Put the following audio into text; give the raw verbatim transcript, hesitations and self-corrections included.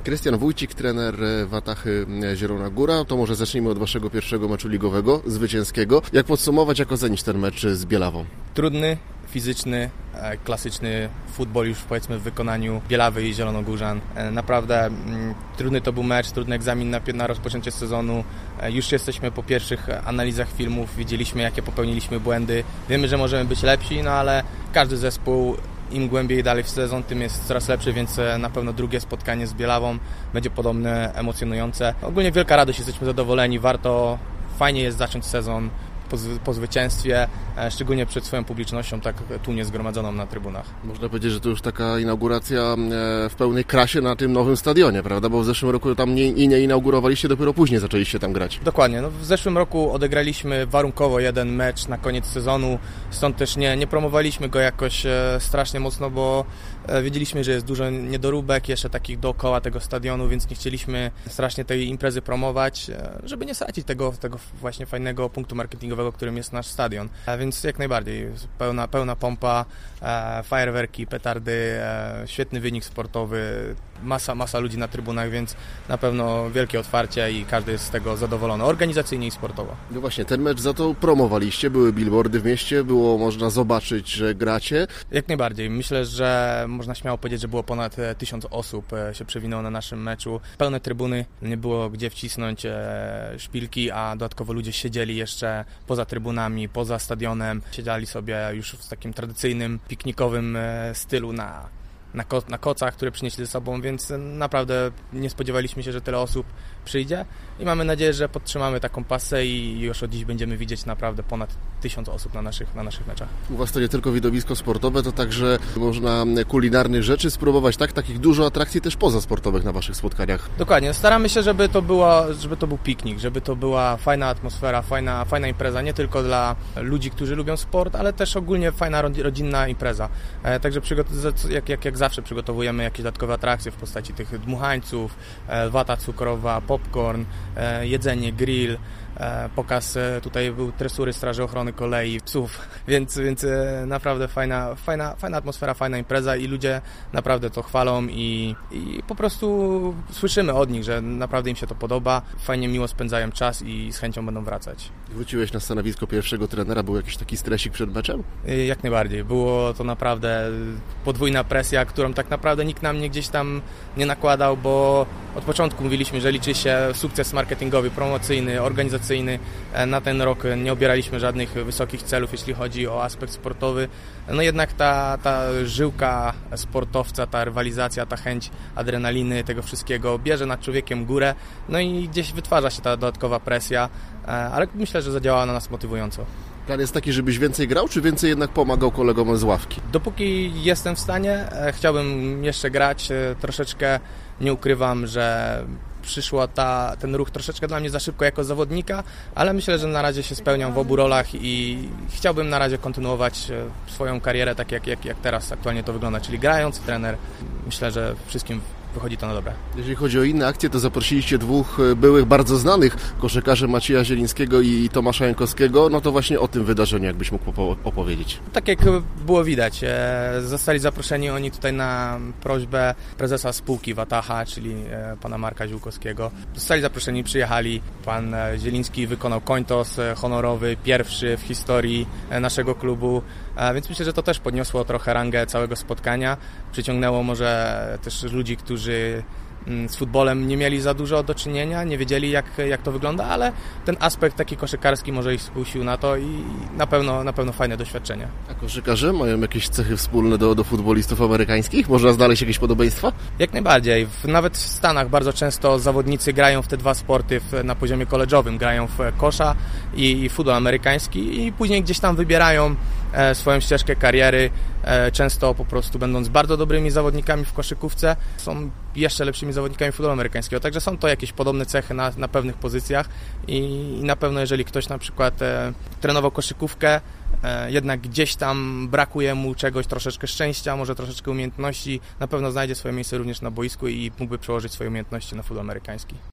Krystian Wójcik, trener Watachy Zielona Góra. To może zacznijmy od waszego pierwszego meczu ligowego, zwycięskiego. Jak podsumować, jak ocenić ten mecz z Bielawą? Trudny, fizyczny, klasyczny futbol już powiedzmy w wykonaniu Bielawy i Zielonogórzan. Naprawdę mm, trudny to był mecz, trudny egzamin na, na rozpoczęcie sezonu. Już jesteśmy po pierwszych analizach filmów, widzieliśmy jakie popełniliśmy błędy. Wiemy, że możemy być lepsi, no ale każdy zespół im głębiej dalej w sezon, tym jest coraz lepszy, więc na pewno drugie spotkanie z Bielawą będzie podobne, emocjonujące. Ogólnie wielka radość, jesteśmy zadowoleni, warto, fajnie jest zacząć sezon po, po zwycięstwie, szczególnie przed swoją publicznością, tak tłumnie zgromadzoną na trybunach. Można powiedzieć, że to już taka inauguracja w pełnej krasie na tym nowym stadionie, prawda? Bo w zeszłym roku tam nie, nie inaugurowaliście, dopiero później zaczęliście tam grać. Dokładnie. No w zeszłym roku odegraliśmy warunkowo jeden mecz na koniec sezonu, stąd też nie, nie promowaliśmy go jakoś strasznie mocno, bo wiedzieliśmy, że jest dużo niedoróbek jeszcze takich dookoła tego stadionu, więc nie chcieliśmy strasznie tej imprezy promować, żeby nie stracić tego, tego właśnie fajnego punktu marketingowego, którym jest nasz stadion. A więc jak najbardziej, pełna, pełna pompa, e, fajerwerki, petardy, e, świetny wynik sportowy, masa, masa ludzi na trybunach, więc na pewno wielkie otwarcie i każdy jest z tego zadowolony, organizacyjnie i sportowo. No właśnie, ten mecz za to promowaliście, były billboardy w mieście, było można zobaczyć, że gracie. Jak najbardziej, myślę, że można śmiało powiedzieć, że było ponad tysiąc osób się przewinęło na naszym meczu. Pełne trybuny, nie było gdzie wcisnąć e, szpilki, a dodatkowo ludzie siedzieli jeszcze poza trybunami, poza stadionem, siedzieli sobie już w takim tradycyjnym, piknikowym e, stylu na Na, ko- na kocach, które przynieśli ze sobą, więc naprawdę nie spodziewaliśmy się, że tyle osób przyjdzie i mamy nadzieję, że podtrzymamy taką pasę i już od dziś będziemy widzieć naprawdę ponad tysiąc osób na naszych, na naszych meczach. U was to nie tylko widowisko sportowe, to także można kulinarnych rzeczy spróbować, tak? Takich dużo atrakcji też pozasportowych na waszych spotkaniach. Dokładnie, staramy się, żeby to, było, żeby to był piknik, żeby to była fajna atmosfera, fajna, fajna impreza, nie tylko dla ludzi, którzy lubią sport, ale też ogólnie fajna rodzinna impreza. E, także przygot- jak, jak, jak zawsze przygotowujemy jakieś dodatkowe atrakcje w postaci tych dmuchańców, e, wata cukrowa, popcorn, e, jedzenie, grill, e, pokaz, e, tutaj był tresury Straży Ochrony Kolei, psów, więc, więc e, naprawdę fajna, fajna, fajna atmosfera, fajna impreza i ludzie naprawdę to chwalą i, i po prostu słyszymy od nich, że naprawdę im się to podoba, fajnie, miło spędzają czas i z chęcią będą wracać. Wróciłeś na stanowisko pierwszego trenera, był jakiś taki stresik przed meczem? Jak najbardziej. Było to naprawdę podwójna presja, którą tak naprawdę nikt nam nie gdzieś tam nie nakładał, bo od początku mówiliśmy, że liczy się sukces marketingowy, promocyjny, organizacyjny. Na ten rok nie obieraliśmy żadnych wysokich celów, jeśli chodzi o aspekt sportowy. No jednak ta, ta żyłka sportowca, ta rywalizacja, ta chęć adrenaliny, tego wszystkiego bierze nad człowiekiem górę, no i gdzieś wytwarza się ta dodatkowa presja, ale myślę, że zadziałała na nas motywująco. Plan jest taki, żebyś więcej grał, czy więcej jednak pomagał kolegom z ławki? Dopóki jestem w stanie, chciałbym jeszcze grać troszeczkę. Nie ukrywam, że przyszło ta, ten ruch troszeczkę dla mnie za szybko jako zawodnika, ale myślę, że na razie się spełniam w obu rolach i chciałbym na razie kontynuować swoją karierę tak jak, jak, jak teraz aktualnie to wygląda, czyli grając, trener. Myślę, że wszystkim wychodzi to na dobre. Jeżeli chodzi o inne akcje, to zaprosiliście dwóch byłych, bardzo znanych koszykarzy, Macieja Zielińskiego i Tomasza Jankowskiego. No to właśnie o tym wydarzeniu, jakbyś mógł opowiedzieć. Tak jak było widać, zostali zaproszeni oni tutaj na prośbę prezesa spółki Wataha, czyli pana Marka Ziółkowskiego. Zostali zaproszeni, przyjechali. Pan Zieliński wykonał końtos honorowy, pierwszy w historii naszego klubu, więc myślę, że to też podniosło trochę rangę całego spotkania. Przyciągnęło może też ludzi, którzy z futbolem nie mieli za dużo do czynienia, nie wiedzieli jak, jak to wygląda, ale ten aspekt taki koszykarski może ich skusił na to i na pewno, na pewno fajne doświadczenie. A koszykarze mają jakieś cechy wspólne do, do futbolistów amerykańskich? Można znaleźć jakieś podobieństwa? Jak najbardziej. W, nawet w Stanach bardzo często zawodnicy grają w te dwa sporty w, na poziomie koleżowym. Grają w kosza i, i futbol amerykański i później gdzieś tam wybierają e, swoją ścieżkę kariery. E, często po prostu będąc bardzo dobrymi zawodnikami w koszykówce, są jeszcze lepszymi zawodnikami futbolu amerykańskiego. Także są to jakieś podobne cechy na, na pewnych pozycjach i, i na pewno jeżeli ktoś na przykład e, trenował koszykówkę, e, jednak gdzieś tam brakuje mu czegoś, troszeczkę szczęścia, może troszeczkę umiejętności, na pewno znajdzie swoje miejsce również na boisku i mógłby przełożyć swoje umiejętności na futbol amerykański.